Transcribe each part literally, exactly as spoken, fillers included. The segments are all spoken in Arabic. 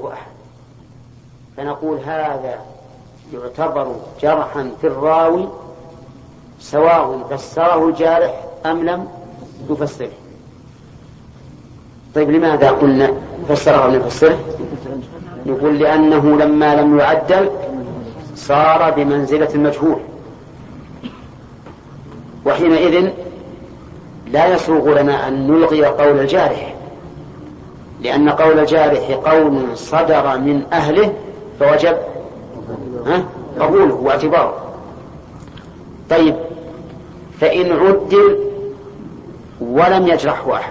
أحد، فنقول هذا يعتبر جرحا في الراوي سواء فسره الجارح أم لم يفسره. طيب لماذا قلنا فسره أم يفسره؟ نقول لأنه لما لم يعدل صار بمنزلة المجهول، وحينئذ لا يسوغ لنا أن نلغي قول الجارح، لأن قول الجارح قول صدر من أهله فوجب قبوله واعتباره. طيب فإن عدل ولم يجرحه أحد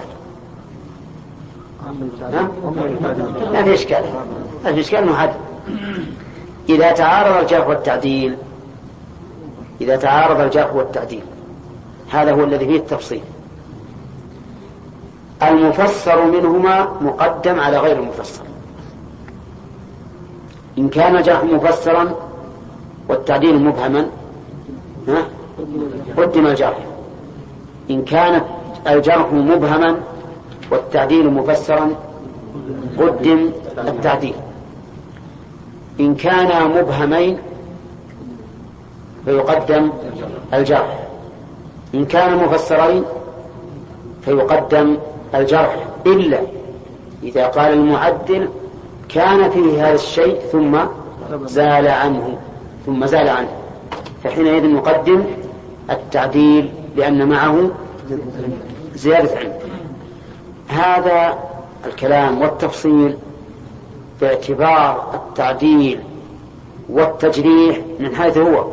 ما في إشكال، ما في إشكال أنه عدل. إذا تعارض الجرح والتعديل إذا تعارض الجرح والتعديل هذا هو الذي فيه التفصيل. المفسر منهما مقدم على غير المفسر. إن كان الجرح مفسرا والتعديل مبهما قدم الجرح، إن كان الجرح مبهما والتعديل مفسرا قدم التعديل. إن كان مبهمين فيقدم الجرح، إن كان مفسرين فيقدم الجرح، إلا إذا قال المعدل كان فيه هذا الشيء ثم زال عنه ثم زال عنه فحينئذ نقدم التعديل لأن معه زيادة علم. هذا الكلام والتفصيل باعتبار التعديل والتجريح من حيث هو،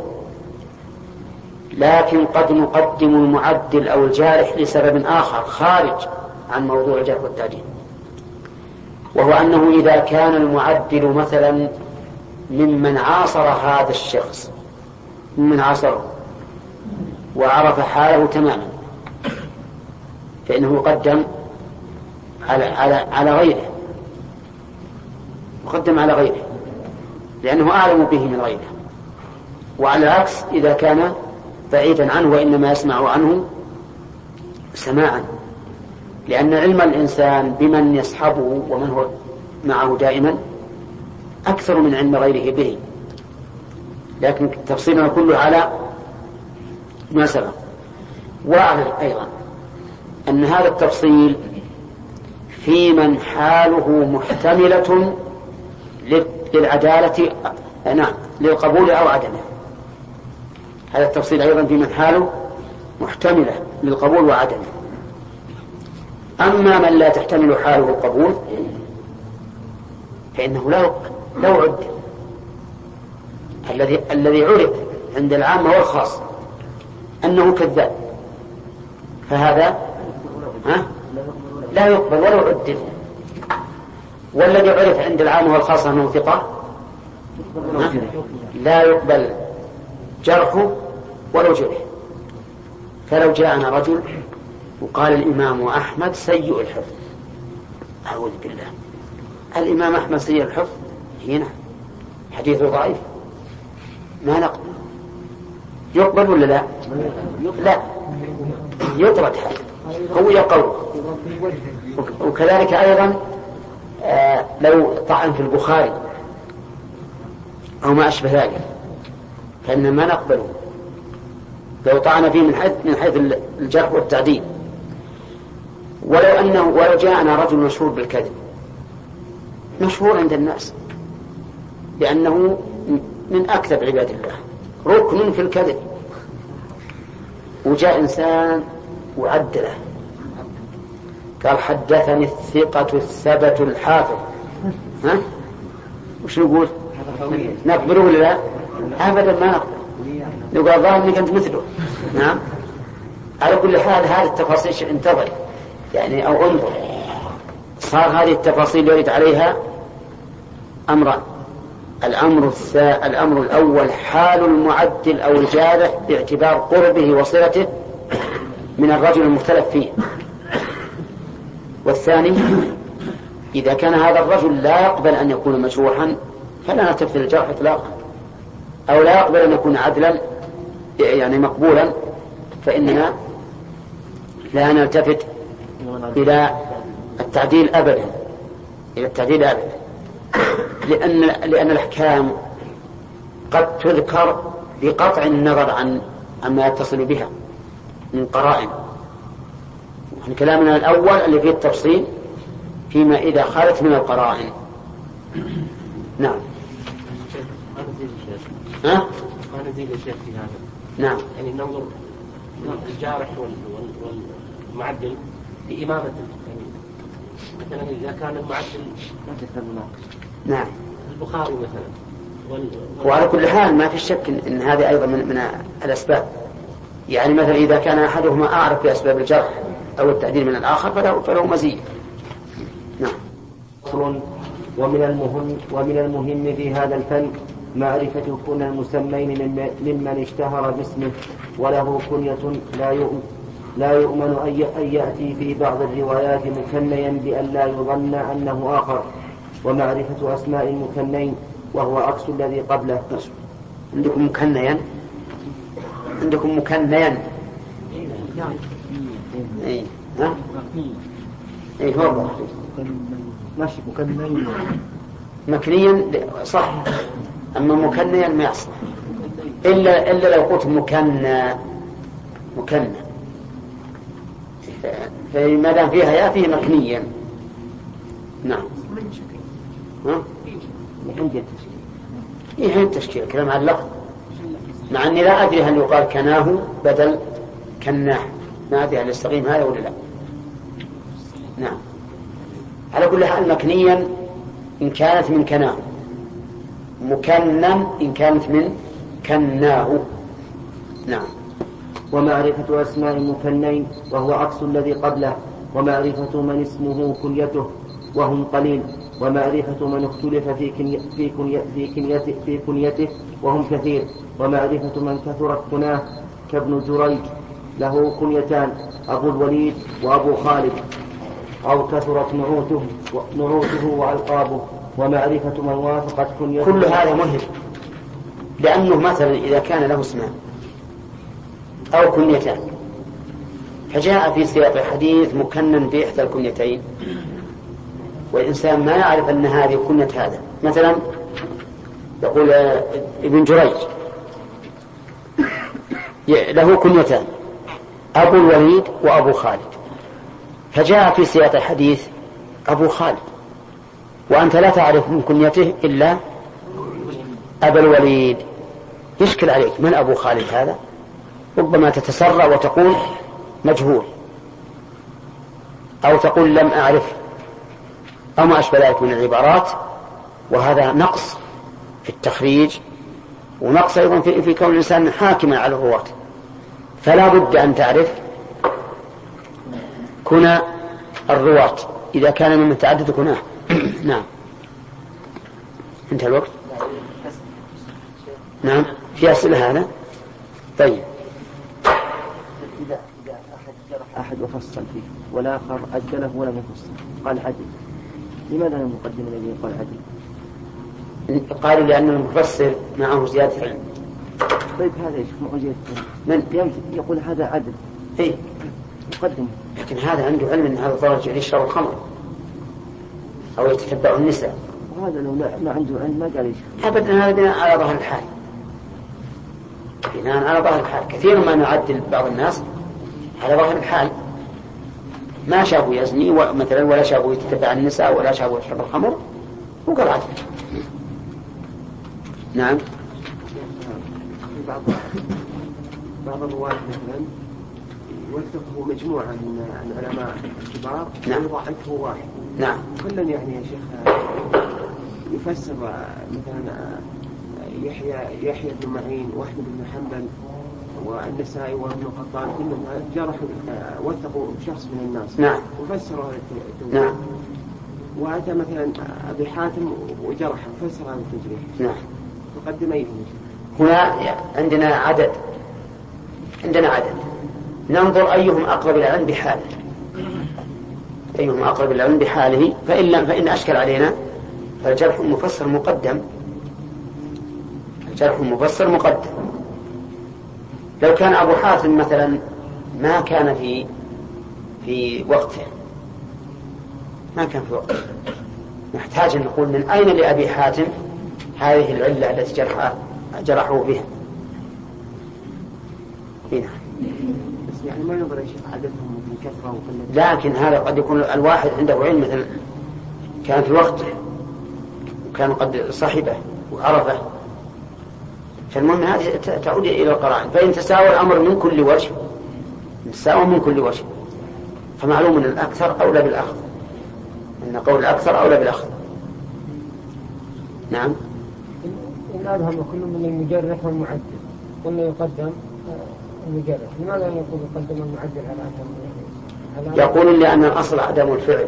لكن قد نقدم المعدل أو الجارح لسبب آخر خارج عن موضوع الجرح والتعديل، وهو أنه إذا كان المعدل مثلا ممن عاصر هذا الشخص ممن عاصره وعرف حاله تماما فإنه يقدم على, على, على غيره يقدم على غيره لأنه أعلم به من غيره. وعلى العكس إذا كان بعيدا عنه وإنما يسمع عنه سماعا، لأن علم الإنسان بمن يصحبه ومن هو معه دائما أكثر من علم غيره به. لكن تفصيلنا كله على ما سبق. وأعلم أيضا أن هذا التفصيل في من حاله محتملة للعدالة نعم للقبول أو عدمه. هذا التفصيل أيضا في من حاله محتملة للقبول وعدمه. أما من لا تحتمل حاله القبول فإنه لا لا عد. الذي الذي عرف عند العامة والخاص أنه كذاب فهذا ها لا يقبل ولو عدل، والذي عرف عند العامة والخاص أنه ثقة لا يقبل جرحه ولو جرح. فلو جاءنا رجل وقال الإمام أحمد سيء الحفظ، أعوذ بالله، الإمام أحمد سيء الحفظ هنا حديثه ضعيف ما نقبل. يقبل ولا لا؟ لا يطرد هذا هو يقول. وكذلك أيضا آه لو طعن في البخاري أو ما أشبه ذلك فإن ما نقبله لو طعن فيه من حيث من حيث الجرح والتعديل. ولو أنه ولو جاءنا رجل مشهور بالكذب، مشهور عند الناس لأنه من أكذب عباد الله ركن في الكذب، وجاء إنسان وعدله قال حدثني الثقة الثبت الحافظ، ها وش نقول؟ نقبله ولا لا؟ أبدا ما نقبل. نقول الله إنك أنت مثله. نعم. على كل حال هذه التفاصيل انتظر يعني أو انظر. صار هذه التفاصيل يرد عليها أمران. الأمر الثا... الأمر الأول حال المعدل أو الجارح باعتبار قربه وصلته من الرجل المختلف فيه. والثاني إذا كان هذا الرجل لا يقبل أن يكون مجروحا فلا نلتفت الجرح إطلاقا، أو لا يقبل أن يكون عدلا يعني مقبولا فإننا لا نلتفت إلى التعديل أبدا إلى التعديل أبدا. لأن لأن الأحكام قد تذكر بقطع النظر عن عما يتصل بها من قرائن. يعني كلامنا الأول اللي فيه التفصيل فيما إذا خالت من القرائن. نعم. ها؟ ما نزيد الشيخ في هذا. نعم. يعني ننظر الجارح والمعدل في إمامة، يعني مثلا إذا كان المعدل نعم البخاري مثلا وال... وعلى كل حال ما في شك إن هذه أيضا من, من الأسباب. يعني مثلا إذا كان أحدهما أعرف بأسباب الجرح أو التعديل من الآخر فله, فله مزيد. نعم. ومن المهم ومن المهم في هذا الفن معرفة كون المسمين ممن اشتهر باسمه وله كنية لا يؤمن لا يؤمن أن يأتي في بعض الروايات مكنيا بأن لا يظن أنه آخر، ومعرفة أسماء المكنين وهو عكس الذي قبله. عندكم مكنيا عندكم مكنيا اي ها اي هو ماشي مكنين مكنيا صح، اما مكنيا ما يصح الا الا لو قلت مكنى مكنى فما دام فيها يا فيه مكنيا. نعم. ها؟ إيه التشكيل كلام على اللفظ، مع أني لا أدري هل يقال كناه بدل كناه، ما أدري هل يستقيم هذا ولا لا. نعم. على كل حال مكنيا إن كانت من كناه، مكنن إن كانت من كناه. نعم. ومعرفة أسماء المكنين وهو عكس الذي قبله، ومعرفة من اسمه كنيته وهم قليل، ومعرفة من اختلف في كنيته في كنيته في كنيته وهم كثير، ومعرفة من كثرت كناه كابن جريج له كنيتان أبو الوليد وأبو خالد، أو كثرت نعوته نعوته وألقابه، ومعرفة من وافقت كنيته. كل هذا مهم، لأنه مثلا إذا كان له اسمان أو كنيتان فجاء في سياق الحديث مكنن بإحدى الكنيتين والإنسان ما يعرف أن هذه كنية هذا، مثلا يقول ابن جريج له كنيتان أبو الوليد وأبو خالد، فجاء في سياق الحديث أبو خالد وأنت لا تعرف من كنيته إلا أبا الوليد، يشكل عليك من أبو خالد هذا؟ ربما تتسرع وتقول مجهول أو تقول لم أعرف أو ما أشبه ذلك من العبارات، وهذا نقص في التخريج ونقص أيضا في, في كون الإنسان حاكما على الرواة. فلا بد أن تعرف كنى الرواة إذا كان من متعدد كناه. نعم. انتهى الوقت. نعم في أسئلة هذا. طيب إذا إذا أحد جرح أحد وفصل فيه والآخر عدله ولم يفصل قال عدل، لماذا المقدم الذي قال عدل؟ قالوا لأن المفسر معه زيادة علم. طيب هذا يشوف معه زيادة علم، من يقول هذا عدل إيه مقدم، لكن هذا عنده علم أن هذا ضرر يشرب الخمر أو يتتبع النساء، وهذا لو ما عنده علم ما قال يشوف. أبدا، هذا بناء على ظهر الحال، بناء على ظهر الحال. كثير ما نعدل بعض الناس على ظهر الحال، ما شافوا يزني مثلا ولا شافوا يتتبع النساء ولا شافوا يشرب الخمر وقال عدل. نعم. بعض بعض الرواة مثلا يوثقه مجموعة من العلماء الكبار ويضعفه واحد. نعم. كلا يعني يا شيخ يفسر مثلا يحيى يحيى بن معين واحمد بن حنبل والنسائي وابن قطان كلهم جرحوا وثقوا شخص من الناس. نعم. وفسروا التوجيه. نعم. وأتى مثلا أبي حاتم وجرح فسر هذا التجريح. نعم. تقدم أيهم. هنا عندنا عدد عندنا عدد ننظر أيهم أقرب إلى العلم بحاله أيهم أقرب إلى العلم بحاله فإن لم فإن أشكل علينا فالجرح المفسر مقدم الجرح المفسر مقدم. لو كان أبو حاتم مثلا ما كان في في وقته ما كان في وقته نحتاج أن نقول من أين لأبي حاتم هذه العلة التي جرح جرحوا بها. هنا بس يعني ما ينظر يا شيخ عددهم من كثرة وقلة، لكن هذا قد يكون الواحد عنده علم مثل كان في وقته وكان قد صحبه وعرفه، فالمهم هذه تعود إلى القرائن. فإن تساوى الأمر من كل وجه تساوى من كل وجه فمعلوم أن الأكثر أولى بالأخذ، أن قول الأكثر أولى بالأخذ. نعم. إن أذهب كل من المجرح والمعدل قلنا يقدم المجرح، لماذا يقول يقدم المعدل على أكثر؟ يقول لأن الأصل عدم الفعل،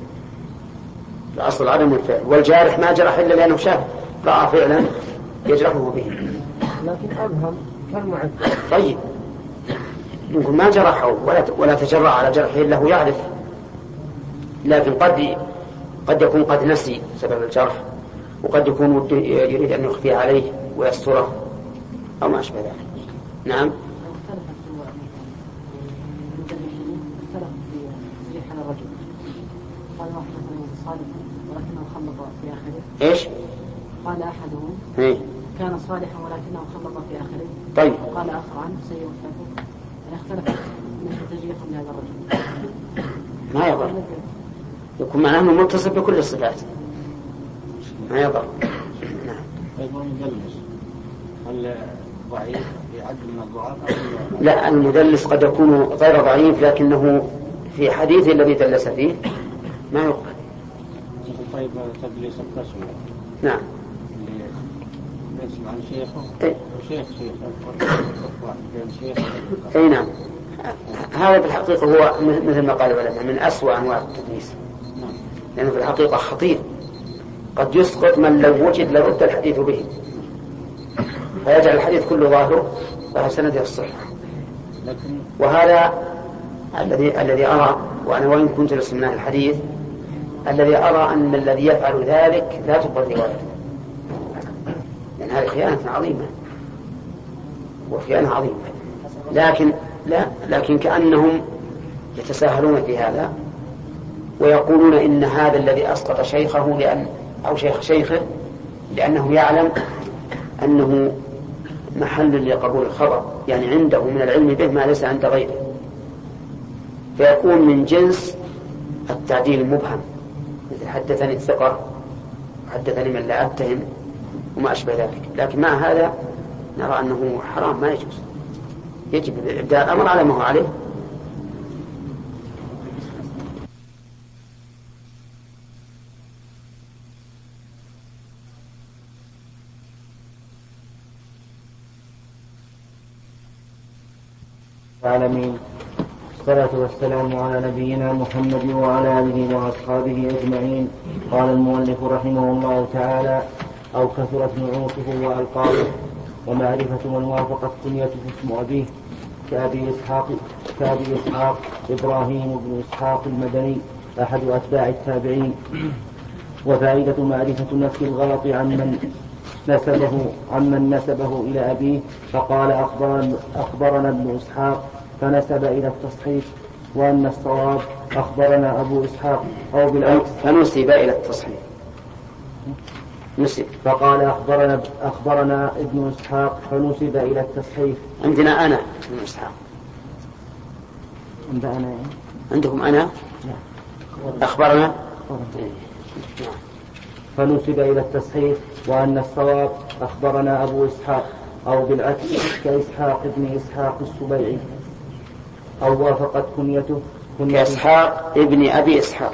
الأصل عدم الفعل، والجارح ما جرح إلا لأنه شاف رأى فعلا يجرحه به. لكن أذهب كالمعدل. طيب يمكن ما جرحه ولا ولا تجرأ على جرحه إلا هو يعرف، لكن قد قد يكون قد نسي سبب الجرح، وقد يكون يريد أن يخفي عليه ويستره أو ما أشبه ذلك. نعم. إيش؟ قال أحدهم هي. كان صالحا ولكنه خلط في آخره. طيب. قال آخر عنه سيء الخلق. اختلف من تجريح لهذا الرجل. ما يضر، يكون معناه أنه متصف بكل الصفات، ما يضر. نعم. المدلس هل ضعيف يعد من الضعاف؟ لا، المدلس قد يكون غير ضعيف لكنه في حديث الذي دلس فيه ما يقبل. طيب تدليس القسم. نعم. يسمع عن شيخه إيه؟ وشيخ شيخ اي نعم. هذا في الحقيقة هو مثل ما قال العلماء من أسوأ أنواع التدليس، لأنه في الحقيقة خطير، قد يسقط من لو وجد لرد الحديث به، فيجعل الحديث كله ظاهره وهو سنده الصحة. وهذا الذي الذي أرى، وأنا وإن كنت لسمناه الحديث، الذي أرى أن الذي يفعل ذلك لا تقبل روايته، لأن هذه خيانة عظيمة وخيانة عظيمة. لكن لا لكن كأنهم يتساهلون في هذا ويقولون إن هذا الذي أسقط شيخه لأن أو شيخ شيخه لأنه يعلم أنه محل لقبول الخبر، يعني عنده من العلم به ما ليس عند غيره، فيكون من جنس التعديل المبهم، مثل حدثني الثقة وحدثني من لا أتهم وما أشبه ذلك. لكن مع هذا نرى أنه حرام، ما يجوز، يجب إبداء الأمر على ما هو عليه. العالمين، الصلاة والسلام على نبينا محمد وعلى آله وأصحابه أجمعين. قال المؤلف رحمه الله تعالى: أو كثرت نعوته وألقابه ومعرفة من وافقت كنيته اسم أبيه كأبي إسحاق كأبي إسحاق إبراهيم بن إسحاق المدني أحد أتباع التابعين. وفائدة معرفة نفس الغلط عمن نسبه عمن نسبه إلى أبيه، فقال أخبرنا, أخبرنا ابن إسحاق فنسب إلى التصحيح، وأن الصواب أخبرنا أبو إسحاق أو بالعكس فنسب إلى التصحيح. نسب. فقال أخبرنا أخبرنا ابن إسحاق فنسب إلى التصحيح. عندنا أنا ابن إسحاق. عندنا أنا. عندكم أنا؟ أخبرنا. فنسب إلى التصحيح، وأن الصواب أخبرنا أبو إسحاق أو بالعكس كإسحاق ابن إسحاق السبيعي، أو وافقت كنيته كإسحاق ابن أبي إسحاق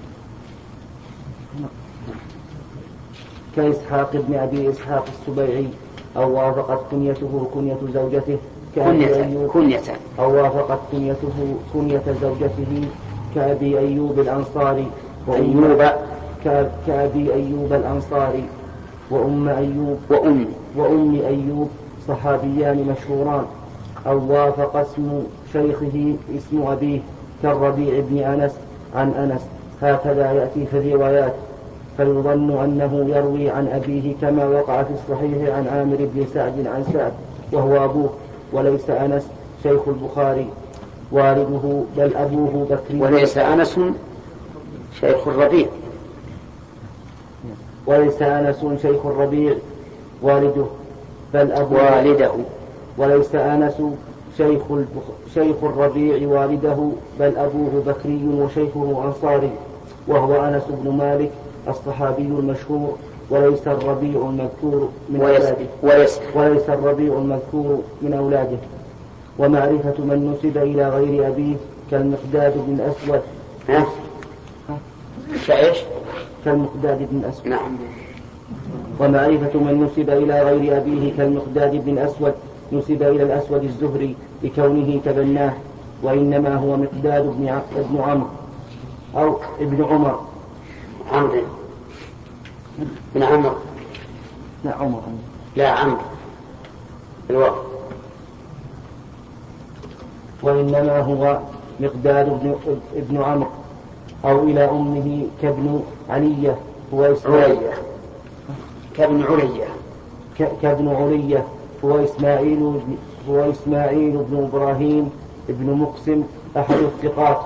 كإسحاق ابن أبي إسحاق السبيعي، أو وافقت كنيته كنية زوجته كنية كنية أو وافقت كنيته كنية زوجته كأبي أيوب الأنصاري أيوب كأبي أيوب الأنصاري وأم أيوب وأم وأم أيوب صحابيان مشهوران، أو وافق اسم شيخه اسم أبيه كالربيع بن أنس عن أنس، هكذا يأتي في الروايات، فيظن أنه يروي عن أبيه كما وقع في الصحيح عن عامر بن سعد عن سعد وهو أبوه، وليس أنس شيخ البخاري والده بل أبوه بكري، وليس أنس شيخ الربيع وليس أنس شيخ الربيع والده بل أبو والده وليس أنس شيخ, شيخ الربيع والده بل أبوه بكري وشيخه أنصاري وهو أنس بن مالك الصحابي المشهور. وليس الربيع المذكور من أولاده وليس, وليس الربيع المذكور من أولاده. ومعرفة من نسب إلى غير أبيه كالمقداد بن الأسود ها؟ كإيش؟ كالمقداد بن الأسود. نعم. ومعرفة من نسب إلى غير أبيه كالمقداد بن الأسود نسب إلى الأسود الزهري لكونه تبناه وإنما هو مقداد بن ابن عمرو أو ابن عمر عمرو بن عمرو لا عمر لا عمرو الوقت. وإنما هو مقداد بن ابن عمرو أو إلى أمه كابن علية هو إسماعيل كابن علية كابن علية هو إسماعيل هو إسماعيل بن إبراهيم ابن مقسم أحد الثقات.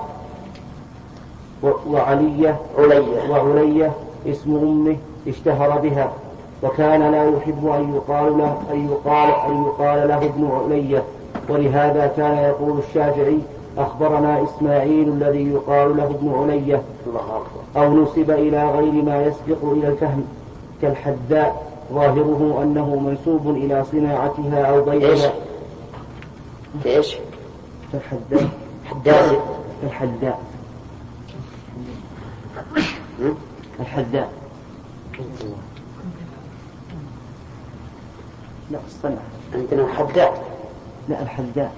وعلية علية وعلية اسم أمه اشتهر بها وكان لا يحب أن يقال له أن يقال أن يقال له ابن علية ولهذا كان يقول الشافعي أخبرنا إسماعيل الذي يقال له ابن علية أو نسب إلى غير ما يسبق إلى الفهم كالحداء ظاهره أنه منسوب إلى صناعتها أو بيعها. إيش؟ كالحداء حداء كالحداء الحداء لا الصنعة عندنا حداء لا الحداء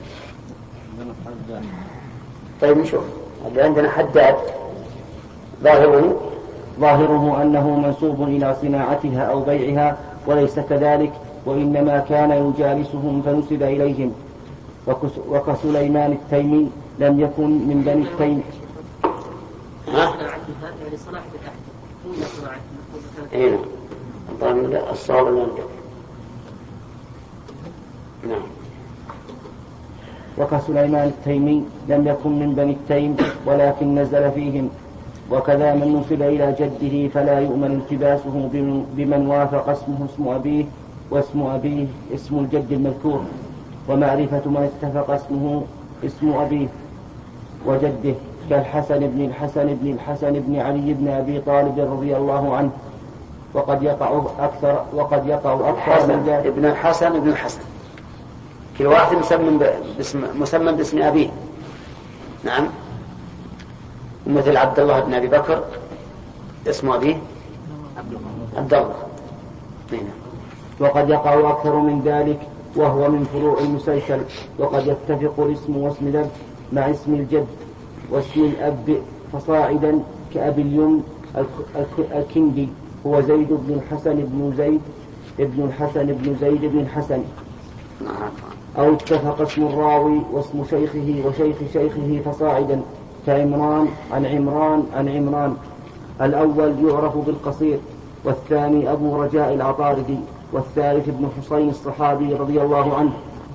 طيب نشوف اللي عندنا حداد ظاهره ظاهره أنه منسوب إلى صناعتها أو بيعها وليس كذلك وإنما كان يجالسهم فنسب إليهم. وكسليمان التيمي لم يكن من بني التيم. ها؟ يعني صناعة الأحد كل صناعة إيه طبعا الصواب اللي عندك. نعم. وكسليمان التيمي لم يكن من بني التيم ولكن نزل فيهم. وكذا من نسب إلى جده فلا يؤمن التباسه بمن وافق اسمه اسم أبيه واسم أبيه اسم الجد المذكور. ومعرفة من اتفق اسمه اسم أبيه وجده كالحسن بن الحسن بن الحسن بن علي بن أبي طالب رضي الله عنه. وقد يقع أكثر وقد يقع أكثر من ذلك. ابن الحسن ابن الحسن كل واحد مسمى باسم مسمى باسم أبيه. نعم. مثل عبد الله بن أبي بكر اسم أبيه عبد الله. وقد يقع أكثر من ذلك وهو من فروع المسلسل. وقد يتفق الاسم واسم الأب مع اسم الجد واسم الأب فصاعدا كأبي اليم الكندي هو زيد بن الحسن بن زيد ابن الحسن بن زيد بن الحسن. أو اتفق اسم الراوي واسم شيخه وشيخ شيخه فصاعدا كعمران عن عمران عن عمران. الأول يعرف بالقصير والثاني أبو رجاء العطاردي والثالث ابن حسين الصحابي رضي الله عنه.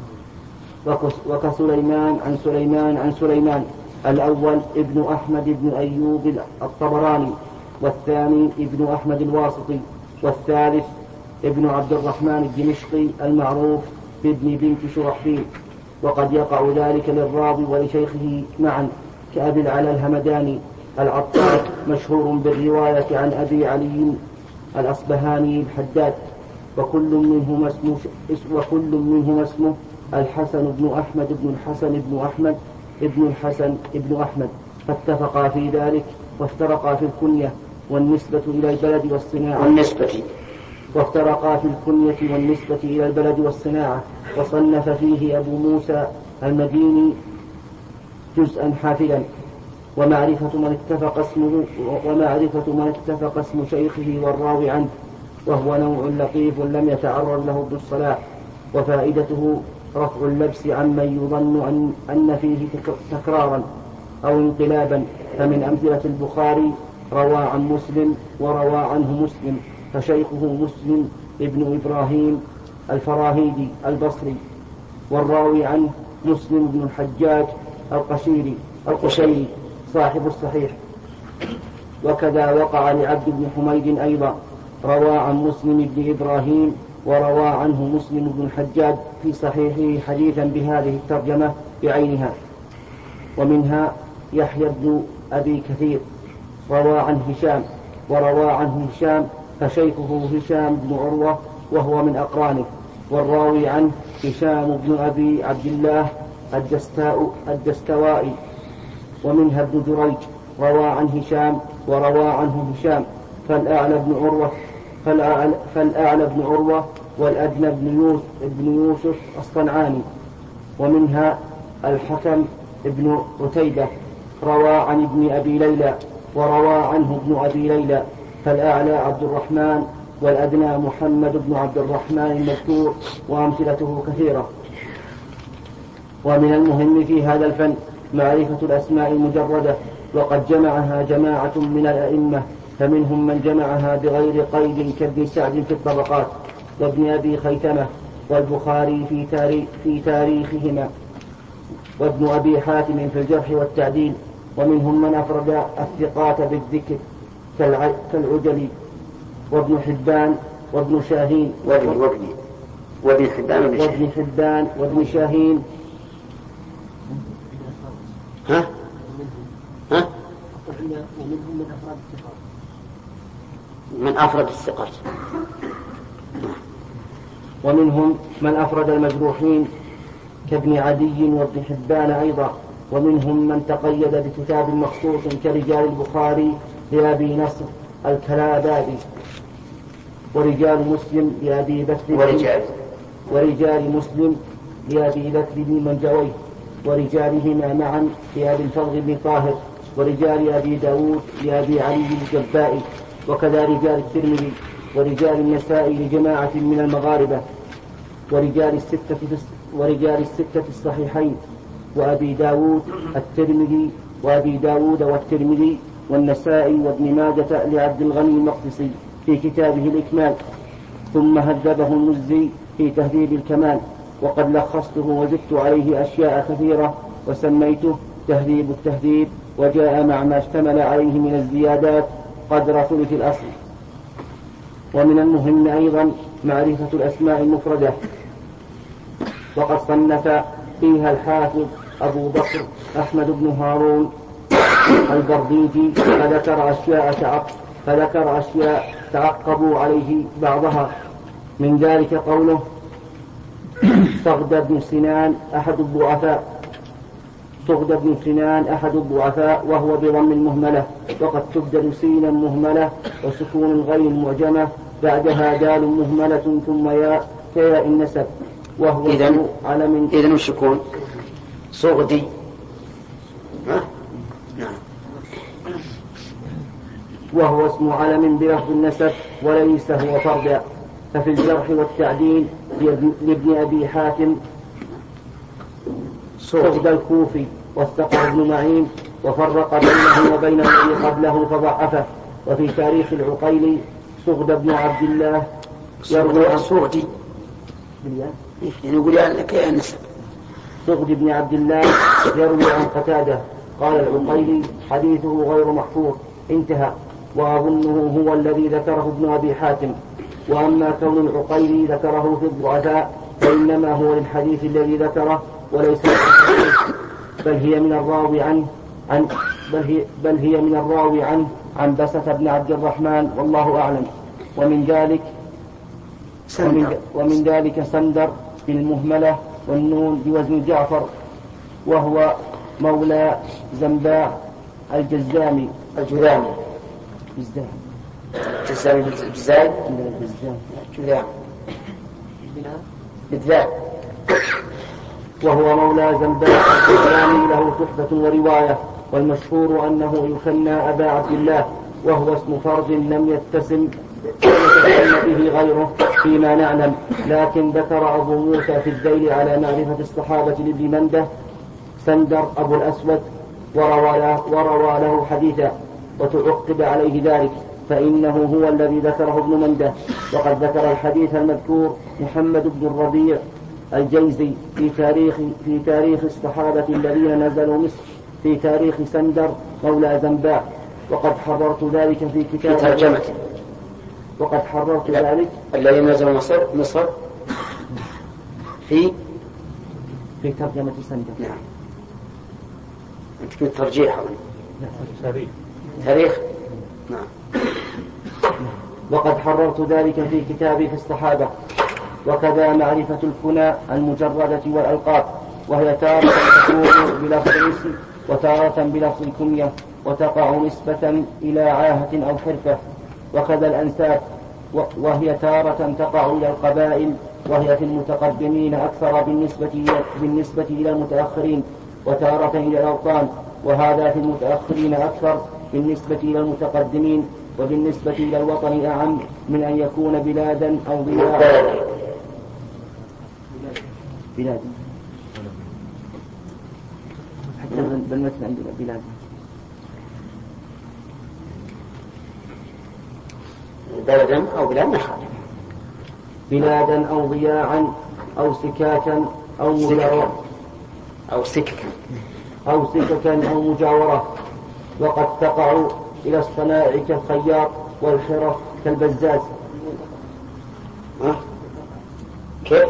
وكسليمان عن سليمان عن سليمان. الأول ابن أحمد بن أيوب الطبراني والثاني ابن أحمد الواسطي والثالث ابن عبد الرحمن الدمشقي المعروف بابن بنت شرحبيل. وقد يقع ذلك للراوي ولشيخه معا كأبي العلا الهمداني العطار مشهور بالرواية عن أبي علي الأصبهاني الحداد وكل منهما اسمه وكل منهما اسمه الحسن بن أحمد بن الحسن بن أحمد ابن الحسن ابن أحمد. فاتفقا في ذلك وافترقا في الكنية والنسبة إلى البلد والصناعة والنسبة وافترقا في الكنية والنسبة إلى البلد والصناعة. وصنف فيه أبو موسى المديني جزءا حافلا. ومعرفة من اتفق اسمه ومعرفة من اتفق اسم شيخه والراوي عنه وهو نوع لطيف لم يتعرض له ابن الصلاح. وفائدته رفع اللبس عمن يظن أن, أن فيه تكرارا أو انقلابا. فمن أمثلة البخاري روى عن مسلم وروى عنه مسلم فشيخه مسلم ابن إبراهيم الفراهيدي البصري والراوي عنه مسلم بن الحجاج القشيري القشيري صاحب الصحيح. وكذا وقع لعبد بن حميد أيضا روى عن مسلم بن إبراهيم وروى عنه مسلم بن الحجاج في صحيحه حديثا بهذه الترجمة بعينها. ومنها يحيى بن أبي كثير روى عن هشام وروى عنه هشام فشيخه هشام بن عروة وهو من أقرانه، والراوي عنه هشام بن أبي عبد الله الدستاء الدستوائي. ومنها ابن جريج روى عن هشام وروى عنه هشام فالأعلى بن عروة فالأعلى, فالأعلى بن عروة والأدنى بن يوسف الصنعاني. ومنها الحكم ابن عتيبة روى عن ابن أبي ليلى وروى عنه ابن أبي ليلى فالأعلى عبد الرحمن والأدنى محمد بن عبد الرحمن المذكور، وأمثلته كثيرة. ومن المهم في هذا الفن معرفة الأسماء المجردة، وقد جمعها جماعة من الأئمة، فمنهم من جمعها بغير قيد كابن سعد في الطبقات وابن أبي خيثمة والبخاري في, تاريخ في تاريخهما وابن أبي حاتم في الجرح والتعديل. ومنهم من أفرد الثقات بالذكر كالعجلي وابن حبان وابن شاهين وابن وابن وابن حبان وابن حبان وابن شاهين. ها ها ومنهم من أفراد الثقات من أفرد الثقات ومنهم من أفرد المجروحين كابن عدي وابن حبان أيضا. ومنهم من تقيد بكتاب مخصوص كرجال البخاري لأبي نصر الكلابادي ورجال مسلم لأبي بكر ورجال ورجال مسلم لأبي بكر بن منجوي ورجالهما معا لأبي الفضل بن طاهر ورجال أبي داود لأبي علي الجبائي، وكذا رجال الترمذي ورجال النسائي لجماعة من المغاربة ورجال الستة ورجال الستة الصحيحين وأبي داود الترمذي وأبي داود والترمذي والنسائي وابن ماجة لعبد الغني المقدسي في كتابه الإكمال. ثم هذبه المزي في تهذيب الكمال، وقد لخصته وزدت عليه أشياء كثيرة وسميته تهذيب التهذيب، وجاء مع ما اشتمل عليه من الزيادات قدر ثلث الأصل. ومن المهم أيضا معرفة الأسماء المفردة، وقد صنف فيها الحافظ أبو بكر أحمد بن هارون البرديجي فذكر أشياء تعق فذكر أشياء تعقبوا عليه بعضها، من ذلك قوله صغد بن سنان أحد الضعفاء صغد بن سنان أحد الضعفاء وهو بضم المهملة، وقد تبدل سينا مهملة وسكون غير معجمة بعدها دال مهملة ثم ياء كياء النسب، وهو إذن علم إذن السكون صغدي. ها؟ نعم. وهو اسم علم بلفظ النسب وليس هو فردا. ففي الجرح والتعديل لابن أبي حاتم صغد الكوفي واستقر ابن معين وفرق بينه وبين الذي قبله فضعفه. وفي تاريخ العقيلي صغد ابن عبد الله يروي عن صغدي يقول لك يا نسب صغد ابن عبد الله يروي عن قتادة قال العقيلي حديثه غير محفوظ انتهى، وأظنه هو الذي ذكره ابن أبي حاتم. وأما كون العقيلي ذكره في الضعفاء فإنما هو للحديث الذي ذكره وليس بل هي من الراوي عنه عن بل هي, بل هي من الراوي عنه عن بسة بن عبد الرحمن والله أعلم. ومن ذلك ومن, ومن ذلك سندر بالمهملة والنون بوزن جعفر وهو مولى زنباع الجزامي الجذامي الجزامي الجزامي بالزاي الجذامي بالذات وهو مولى زنباع الجزامي له صحبة ورواية، والمشهور أنه يكنى أبا عبد الله، وهو اسم فرد لم يتسم به غيره فيما نعلم، لكن ذكر أبو موسى في الذيل على معرفة الصحابة لابن منده سندر أبو الأسود وروى, وروى له حديثا، وتعقب عليه ذلك فإنه هو الذي ذكره ابن منده. وقد ذكر الحديث المذكور محمد بن الربيع الجيزي في تاريخ, في تاريخ الصحابة الذين نزلوا مصر في تاريخ سندر مولى زنباع، وقد حضرت ذلك في كتاب ترجمة وقد حررت ذلك الذي نزل مصر مصر في في ترجمة سندة. نعم. أنت كنت ترجيح تاريخ تاريخ. نعم. وقد حررت ذلك في كتابي في الصحابة. وكذا معرفة الكنى المجردة والألقاب، وهي تارة تكون بلفظ الاسم وتارة بلفظ الكنية، وتقع نسبة إلى عاهة أو حرفة. وكذا الأنساب، وهي تارة تقع إلى القبائل، وهي في المتقدمين أكثر بالنسبة بالنسبة إلى المتأخرين، وتارة إلى الأوطان، وهذا في المتأخرين أكثر بالنسبة إلى المتقدمين، وبالنسبة إلى الوطن أعم من أن يكون بلادا أو ضياعا. بلاد حتى بالمثل عندنا بلاد بلدا أو بلاد نخل بلادا أو ضياعا أو سكاكا أو مجاورة أو سككا أو سككا أو مجاورة. وقد تقع إلى الصنائع كالخياط والحرف كالبزاز. ها؟ كيف؟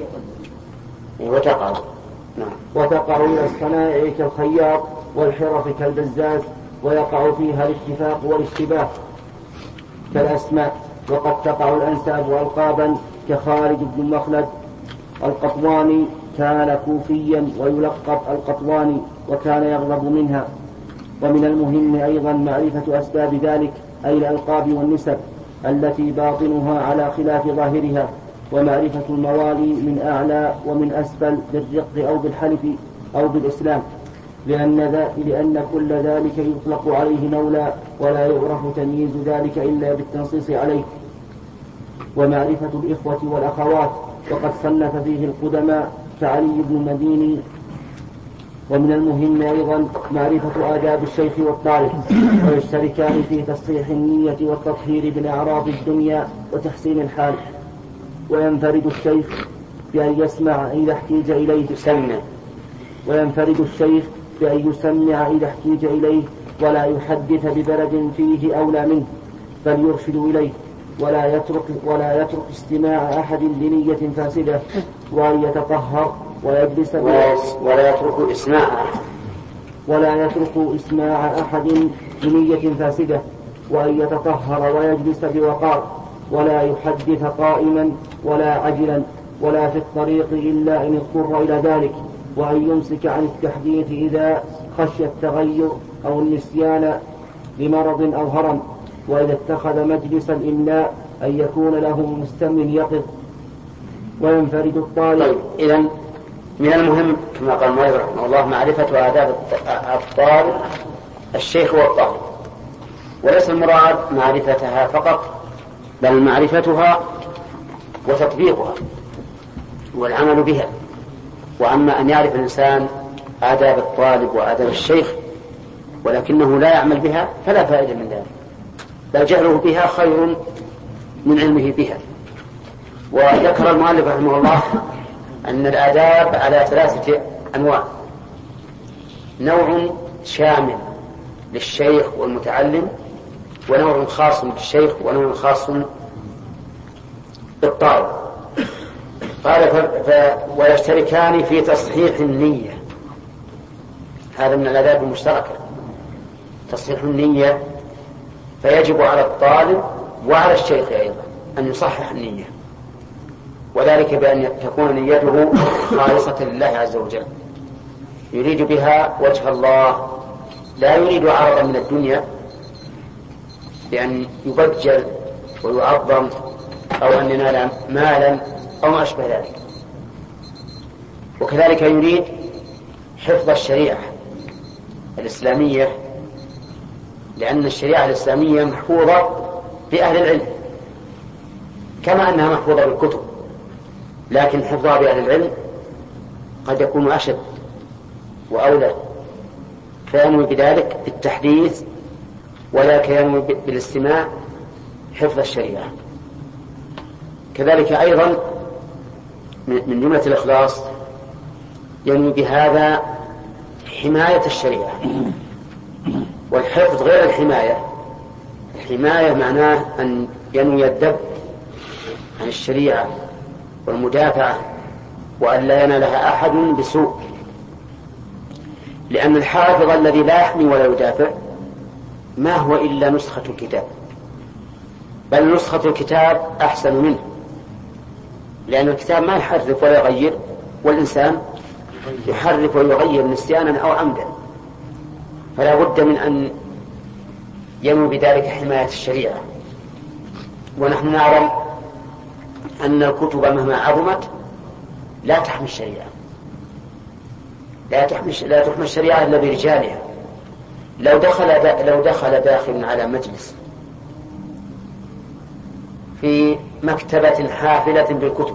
وتقع نعم. وتقع إلى الصنائع كالخياط والحرف كالبزاز، ويقع فيها الاتفاق والاشتباه كالأسماء. وقد تقع الأنساب ألقابا كخالد بن مخلد القطواني كان كوفيا ويلقب القطواني وكان يغضب منها. ومن المهم أيضا معرفة أسباب ذلك، أي الألقاب والنسب التي باطنها على خلاف ظاهرها، ومعرفة الموالي من أعلى ومن أسفل بالرق أو بالحلف أو بالإسلام، لأن, لأن كل ذلك يطلق عليه مولى، ولا يعرف تمييز ذلك إلا بالتنصيص عليه. ومعرفة الإخوة والأخوات، وقد صنف فيه القدماء كعلي بن المديني. ومن المهم أيضا معرفة آداب الشيخ والطالب، ويشتركان في تصحيح النية والتطهير بالأعراض الدنيا وتحسين الحال. وينفرد الشيخ بأن يسمع إذا احتيج إليه يسمع وينفرد الشيخ بأن يسمع إذا احتيج إليه، ولا يحدث ببلد فيه أولى منه، بل يرشد إليه، ولا يترك, ولا يترك استماع أحد بنية فاسدة، وأن يتطهر ويجلس ولا يترك إسماع ولا يترك إسماع أحد بنية فاسدة، وأن يتطهر ويجلس بوقار، ولا يحدث قائما ولا عجلا ولا في الطريق إلا إن اضطر إلى ذلك، وأن يمسك عن التحديث إذا خشي التغير أو النسيان لمرض أو هرم، وإذا اتخذ مجلس الإملاء أن يكون له مستمع يقظ. وينفرد الطالب. طيب، إذن من المهم كما قال المؤلف رحمه الله معرفة آداب الطالب الشيخ والطالب، وليس المراد معرفتها فقط، بل معرفتها وتطبيقها والعمل بها. وأما أن يعرف الإنسان آداب الطالب وآداب الشيخ ولكنه لا يعمل بها فلا فائدة من ذلك، بل جهله بها خير من علمه بها. وذكر المؤلف رحمه الله أن الآداب على ثلاثة أنواع: نوع شامل للشيخ والمتعلم، ونوع خاص بالشيخ، ونوع خاص بالطالب. قال ف... ف... ويشتركان في تصحيح النية. هذا من الآداب المشتركة، تصحيح النية، فيجب على الطالب وعلى الشيخ أيضا أن يصحح النية، وذلك بأن تكون نيته خالصة لله عز وجل، يريد بها وجه الله، لا يريد عرضا من الدنيا بأن يبجل ويعظم أو أن ينال مالا أو ما أشبه ذلك. وكذلك يريد حفظ الشريعة الإسلامية، لأن الشريعة الإسلامية محفوظة بأهل العلم كما أنها محفوظة بالكتب، لكن حفظها بأهل العلم قد يكون أشد وأولى، فينوي بذلك بالتحديث، ولكن ينوي بالاستماع حفظ الشريعة. كذلك أيضا من جملة الإخلاص ينوي بهذا حماية الشريعة، والحفظ غير الحماية. الحماية معناه أن ينوي الذب عن الشريعة والمدافعة وأن لا ينالها أحد بسوء، لأن الحافظ الذي لا يحمي ولا يدافع ما هو إلا نسخة الكتاب، بل نسخة الكتاب أحسن منه، لأن الكتاب ما يحرف ولا يغير، والإنسان يحرف ويغير نسيانا أو عمدا، فلا بد من أن ينوي بذلك حماية الشريعة. ونحن نعلم أن الكتب مهما عظمت لا تحمي الشريعة، لا تحمي لا تحمي الشريعة إلا برجالها. لو دخل لو دخل داخل على مجلس في مكتبة حافلة بالكتب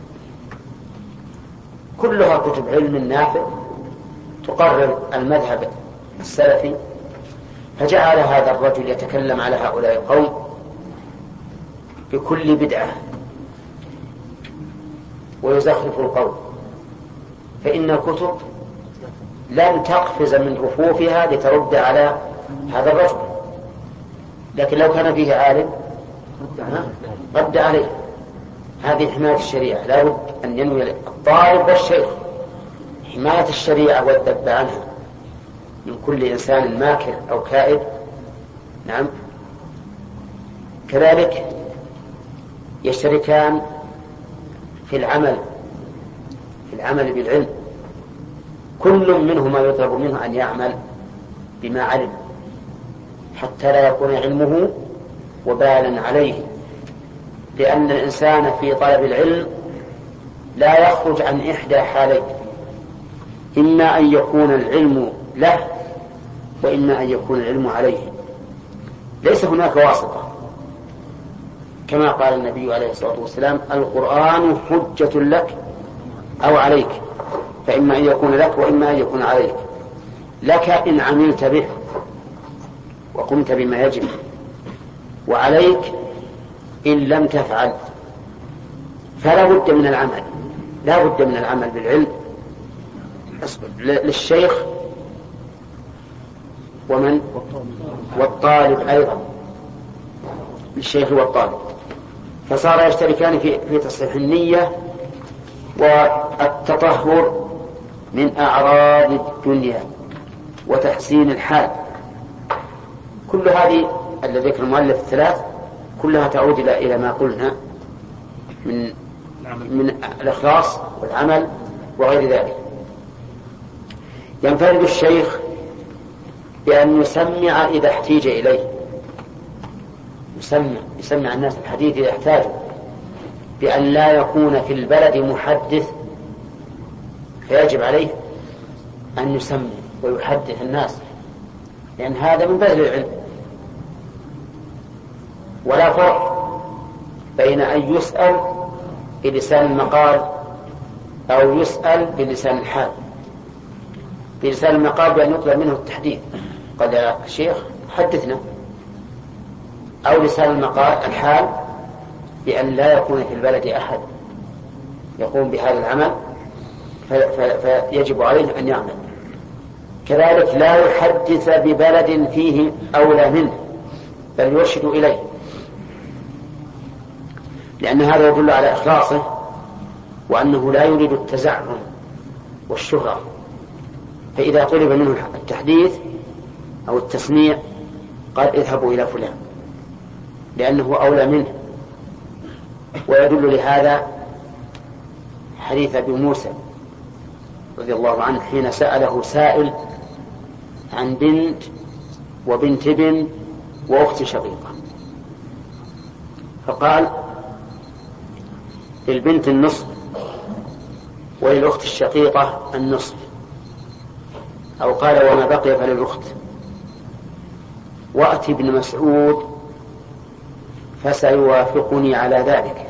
كلها كتب علم نافع تقرر المذهب السلفي، فجعل هذا الرجل يتكلم على هؤلاء القوم بكل بدعة ويزخرف القول، فإن الكتب لن تقفز من رفوفها لترد على هذا الرجل، لكن لو كان فيه عالم رد عليه. هذه حماية الشريعة، لا بد أن ينوي الطالب والشيخ حماية الشريعة والذب عنها من كل إنسان ماكر أو كائد. نعم. كذلك يشتركان في العمل في العمل بالعلم، كل منهما يطلب منه أن يعمل بما علم حتى لا يكون علمه وبالا عليه، لأن الإنسان في طلب العلم لا يخرج عن إحدى حالين: إما أن يكون العلم له وإما أن يكون العلم عليه، ليس هناك واسطة، كما قال النبي عليه الصلاة والسلام: القرآن حجة لك أو عليك، فإما أن يكون لك وإما أن يكون عليك. لك إن عملت به وقمت بما يجب، وعليك إن لم تفعل. فلا بد من العمل، لا بد من العمل بالعلم للشيخ ومن والطالب أيضا، للشيخ والطالب. فصار يشتركان في في تصحيح النية والتطهر من أعراض الدنيا وتحسين الحال. كل هذه الذي ذكر المؤلف الثلاث كلها تعود إلى إلى ما قلنا من من الإخلاص والعمل وغير ذلك. ينفرد الشيخ بأن يسمع إذا احتيج إليه، يسمع يسمع الناس الحديث إذا احتاجوا، بأن لا يكون في البلد محدث فيجب عليه أن يسمع ويحدث الناس، لأن هذا من بذل العلم. ولا فرق بين أن يسأل بلسان المقال أو يسأل بلسان الحال. بلسان المقال بأن يطلب منه التحديث، قال يا شيخ حدثنا، أو لسان المقال الحال بأن لا يكون في البلد أحد يقوم بهذا العمل فيجب عليه أن يعمل. كذلك لا يحدث ببلد فيه أولى منه، بل يرشد إليه، لأن هذا يدل على إخلاصه وأنه لا يريد التزعم والشهرة. فإذا طلب منه التحديث أو التسميع قال اذهبوا إلى فلان لأنه أولى منه. ويدل لهذا حديث أبي موسى رضي الله عنه حين سأله سائل عن بنت وبنت ابن وأخت شقيقة، فقال للبنت النصف وللأخت الشقيقة النصف، أو قال وما بقي فللأخت، وأتي ابن مسعود فسيوافقني على ذلك.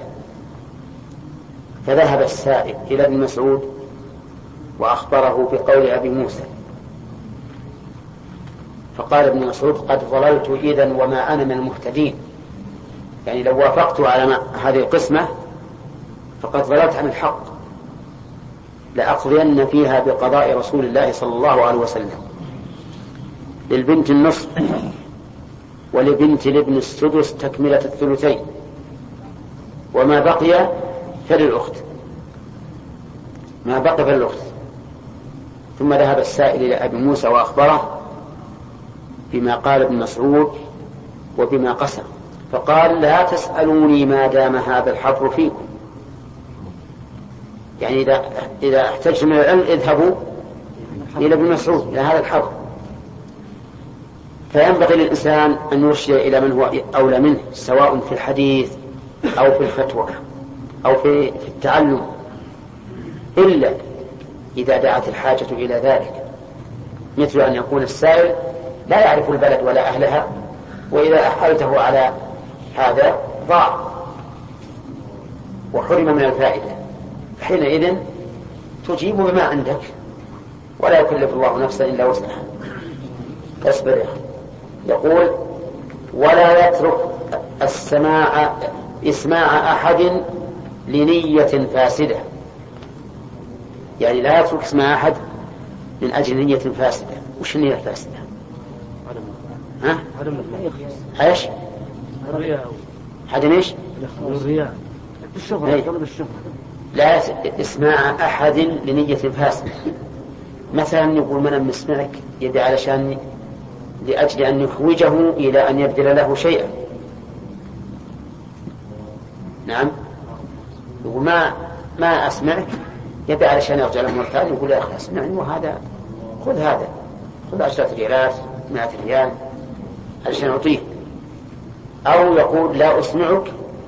فذهب السائل إلى ابن مسعود وأخبره بقول أبي موسى، فقال ابن مسعود قد ضللت إذن وما أنا من المهتدين، يعني لو وافقت على هذه القسمة فقد ضللت عن الحق، لأقضين فيها بقضاء رسول الله صلى الله عليه وسلم. للبنت النصف ولبنت الابن السدس تكملة الثلثين. وما بقي فللأخت، ما بقي فللأخت. ثم ذهب السائل إلى أبي موسى وأخبره بما قال ابن مسعود وبما قسم، فقال لا تسألوني ما دام هذا الحظر فيكم، يعني إذا, إذا احتجتم من العلم اذهبوا إلى ابن مسعود إلى هذا الحظر. فينبغي للإنسان أن يرشد إلى من هو أولى منه، سواء في الحديث أو في الفتوى أو في, في التعلم، إلا إذا دعت الحاجة إلى ذلك، مثل أن يكون السائل لا يعرف البلد ولا أهلها، وإذا أحالته على هذا ضاع وحرم من الفائدة، حينئذ تجيب بما عندك ولا يكلف الله نفسا إلا وسعها. اصبر يا أخي. يقول ولا يترك السماع إسماع أحد لنية فاسدة، يعني لا يترك اسماع أحد من أجل نية فاسدة. وش النية الفاسدة؟ ها؟ ايش؟ الرياء. عدم ايش؟ الرياء. الشهرة. طلب الشهرة. لا اسماع أحد لنية فاسدة. مثلا يقول من مسمعك يدي علشان لأجل أن يحوجه إلى أن يبذل له شيئا. نعم. يقول ما ما أسمعك يدي علشان يرجع له مرة ثانية، يقول يا أخي أسمعني وهذا خذ هذا خذ عشرة ريالات مائة ريال علشان أعطيه. أو يقول لا أسمعك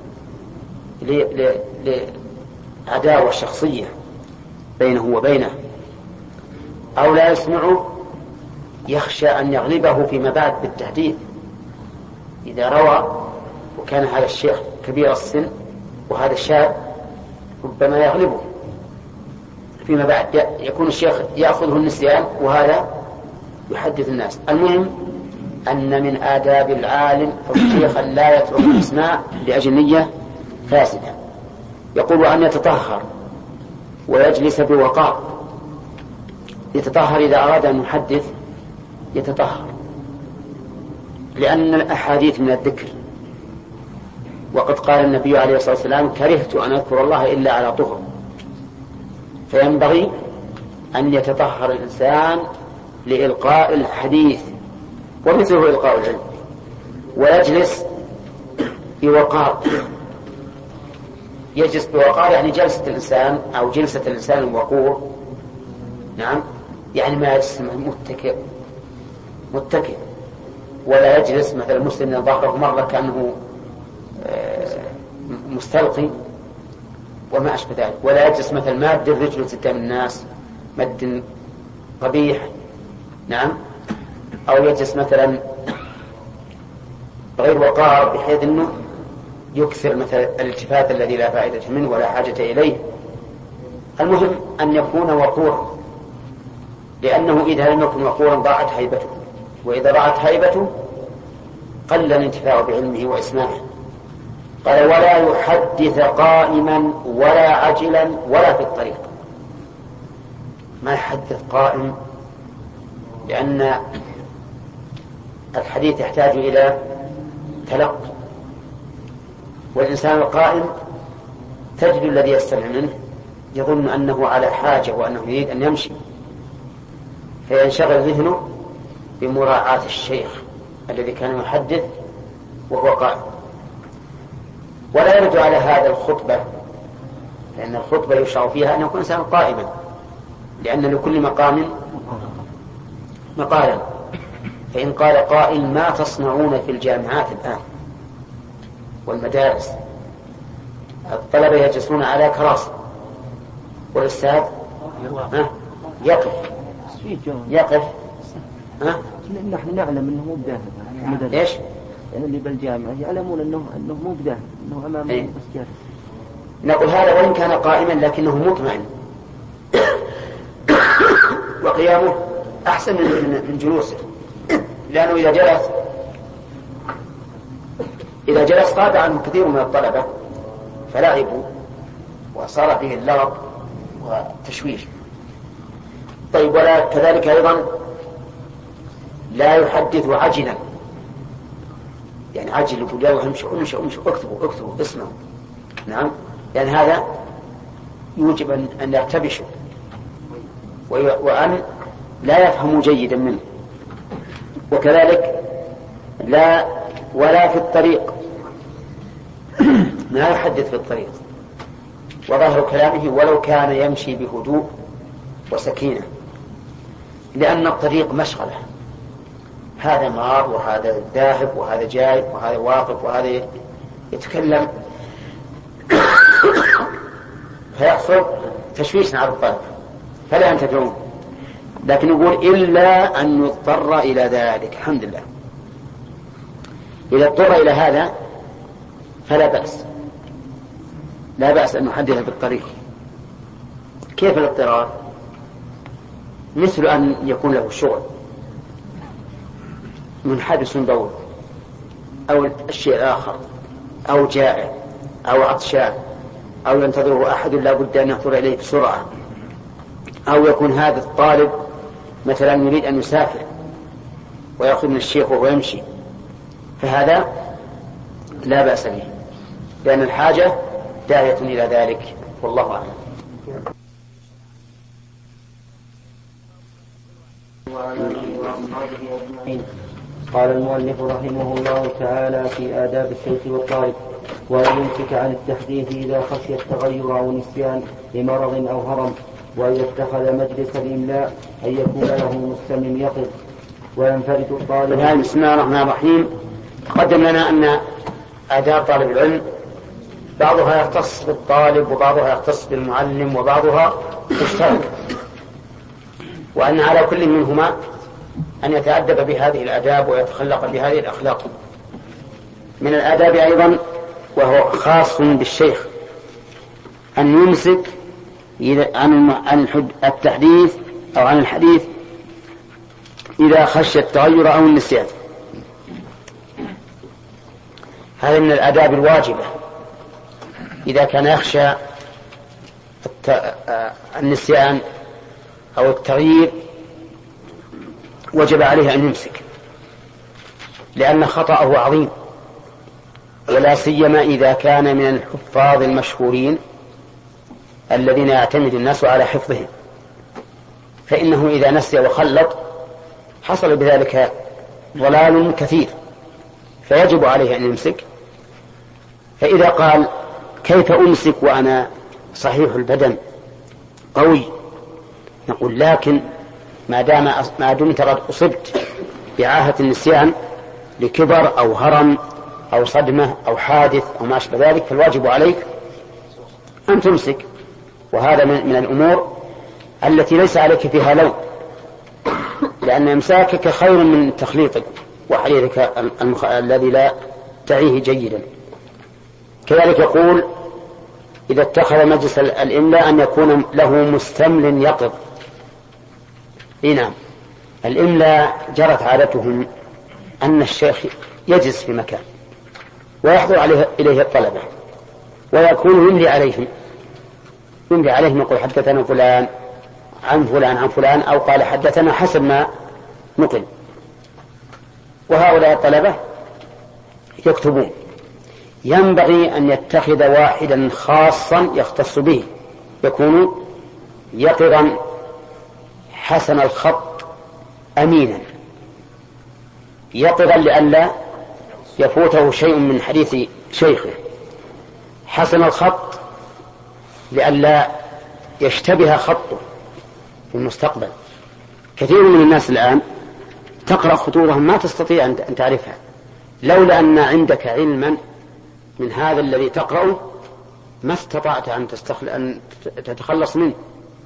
لعداوة شخصية بينه وبينه. أو لا يسمعه يخشى أن يغلبه فيما بعد بالتهديد، إذا روى وكان هذا الشيخ كبير السن وهذا الشاب ربما يغلبه فيما بعد، يكون الشيخ يأخذه النسيان وهذا يحدث الناس. المهم أن من آداب العالم الشيخ لا يترك الإسماع لأجل نية فاسدة. يقول أن يتطهر ويجلس بوقار. يتطهر إذا أراد أن يحدث يتطهر، لأن الأحاديث من الذكر، وقد قال النبي عليه الصلاة والسلام كرهت أن أذكر الله إلا على طهر. فينبغي أن يتطهر الإنسان لإلقاء الحديث ومثله إلقاء العلم، ويجلس بوقار. يجلس بوقار يعني جلسة الإنسان أو جلسة الإنسان الوقور. نعم، يعني ما يجلس متكئ متكئ ولا يجلس مثل المسلم ظهره مرة كأنه مستلقي وما أشبه ذلك، ولا يجلس مثل ماد الرجل قدام الناس مد قبيح. نعم. أو يجلس مثلا غير وقار بحيث أنه يكثر مثل الالتفات الذي لا فائدة منه ولا حاجة إليه. المهم أن يكون وقورا، لأنه إذا لم يكن وقورا ضاعت هيبته، وإذا ضاعت هيبته قل الانتفاع بعلمه وإسماعه. قال ولا يحدث قائما ولا عجلا ولا في الطريق. ما يحدث قائم، لأن الحديث يحتاج إلى تلقي، والإنسان القائم تجد الذي يستمع منه يظن أنه على حاجة وأنه يريد أن يمشي، فينشغل ذهنه بمراعاة الشيخ الذي كان يحدث وهو قائم. ولا يرد على هذا الخطبة، لأن الخطبة يشرع فيها أن يكون إنسان قائما، لأن لكل مقام مقالا. فإن قال قائل ما تصنعون في الجامعات الآن والمدارس؟ الطلبة يجلسون على كراسي والأستاذ يقف يقف ها؟ نحن نعلم أنه مو بداهن. ليش؟ يعني اللي بالجامعة يعلمون أنه أنه مو بداهن، أنه أمامه ايه؟ بس جالس. نقول هذا وإن كان قائما لكنه مطمئن وقيامه أحسن من من جلوسه، لأنه إذا جلس إذا جلس غاب عنه كثير من الطلبة فلعبوا وصار فيه اللغط والتشويش. طيب ولا كذلك أيضا لا يحدث عجلا، يعني عجل يقول يلا امشوا امشوا امشوا اكتبوا اكتبوا اسمعوا، نعم، لأن يعني هذا يوجب أن يرتبشوا وأن لا يفهموا جيدا منه. وكذلك لا ولا في الطريق لا يحدث في الطريق، وظاهر كلامه ولو كان يمشي بهدوء وسكينة، لأن الطريق مشغلة، هذا مار وهذا ذاهب وهذا جاي وهذا واقف وهذا يتكلم فيحصل تشويش على الطريق فلا ينتفعون. لكن يقول إلا أن يضطر إلى ذلك. الحمد لله، إذا اضطر إلى هذا فلا بأس، لا بأس أن نحدث بالطريق. كيف الاضطرار؟ مثل أن يكون له شغل منحبس بول أو الشيء الآخر أو جائع أو عطشان أو ينتظره أحد لا بد أن يحضر إليه بسرعة، أو يكون هذا الطالب مثلا يريد أن يسافر ويأخذ من الشيخ وهو يمشي، فهذا لا بأس به لأن الحاجة داعية إلى ذلك، والله أعلم. قال المؤلف رحمه الله تعالى في آداب الشيخ والطالب: وأن يمسك عن التحديث إذا خشي التغير أو نسيان لمرض أو هرم، وإذا اتخذ مجلس الإملاء أن يكون له مستمع يقظ، وينفرد الطالب. بسم الله الرحمن الرحيم. تقدم لنا أن آداب طالب العلم بعضها يختص بالطالب وبعضها يختص بالمعلم وبعضها مشترك، وأن على كل منهما أن يتأدب بهذه الآداب ويتخلق بهذه الأخلاق. من الآداب أيضا وهو خاص بالشيخ أن يمسك عن التحديث أو عن الحديث إذا خشي التغير أو النسيان. هذا من الآداب الواجبة. إذا كان يخشى النسيان أو التغيير وجب عليه أن يمسك، لأن خطأه عظيم، ولا سيما إذا كان من الحفاظ المشهورين الذين يعتمد الناس على حفظهم، فإنه إذا نسي وخلط حصل بذلك ضلال كثير، فيجب عليه أن يمسك. فإذا قال: كيف أمسك وأنا صحيح البدن قوي؟ نقول: لكن ما دام ما دمت قد أصبت بعاهة النسيان لكبر أو هرم أو صدمة أو حادث أو ما أشبه ذلك، فالواجب عليك أن تمسك. وهذا من الأمور التي ليس عليك فيها لوم، لأن إمساكك خير من تخليطك وحديثك المخ... الذي لا تعيه جيدا. كذلك يقول: إذا اتخذ مجلس الإملاء أن يكون له مستمل يقظ. نعم، الإملاء جرت عادتهم أن الشيخ يجلس في مكان ويحضر عليه إليه الطلبة ويكون يملي عليهم يملي عليهم يقول: حدثنا فلان عن فلان عن فلان، أو قال حدثنا، حسب ما نقل. وهؤلاء الطلبة يكتبون. ينبغي أن يتخذ واحدا خاصا يختص به، يكون يقظا حسن الخط أمينا، يقظا لئلا يفوته شيء من حديث شيخه، حسن الخط لئلا يشتبه خطه في المستقبل. كثير من الناس الآن تقرأ خطورهم ما تستطيع أن تعرفها، لولا أن عندك علما من هذا الذي تقرأه ما استطعت أن, تستخل... أن تتخلص منه.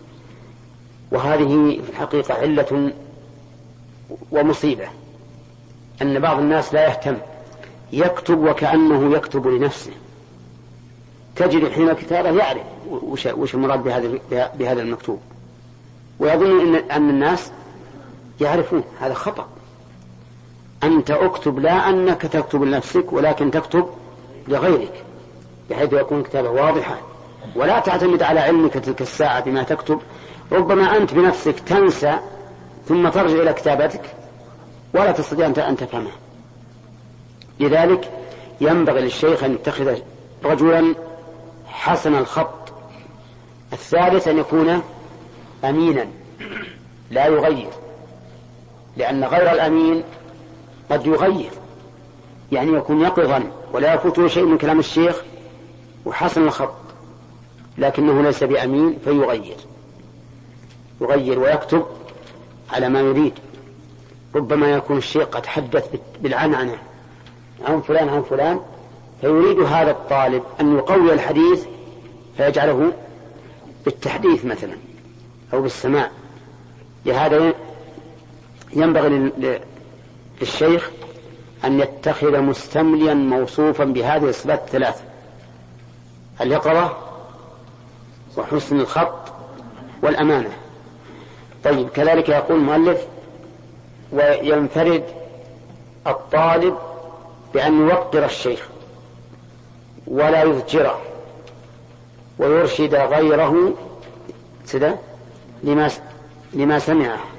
وهذه في الحقيقة علة ومصيبة، أن بعض الناس لا يهتم، يكتب وكأنه يكتب لنفسه. تجد حين كتابه يعرف وش المراد بهذا المكتوب، ويظن أن الناس يعرفون. هذا خطأ. أنت أكتب لا أنك تكتب لنفسك، ولكن تكتب لغيرك، بحيث يكون كتابه واضحا، ولا تعتمد على علمك تلك الساعة بما تكتب. ربما أنت بنفسك تنسى ثم ترجع إلى كتابتك ولا تستطيع أن تفهمها. لذلك ينبغي للشيخ أن يتخذ رجلا وحسن الخط. الثالث أن يكون أمينا لا يغير، لأن غير الأمين قد يغير، يعني يكون يقظا ولا يفوته شيء من كلام الشيخ وحسن الخط، لكنه ليس بأمين فيغير يغير ويكتب على ما يريد. ربما يكون الشيخ قد حدث بالعنعنة عن فلان عن فلان، فيريد هذا الطالب أن يقوي الحديث فيجعله بالتحديث مثلا أو بالسماع. لهذا ينبغي للشيخ أن يتخذ مستمليا موصوفا بهذه الصفات الثلاث: اليقظة وحسن الخط والأمانة. طيب، كذلك يقول المؤلف: وينفرد الطالب بأن يوقر الشيخ ولا يذكره ويرشد غيره لما لما سمعه.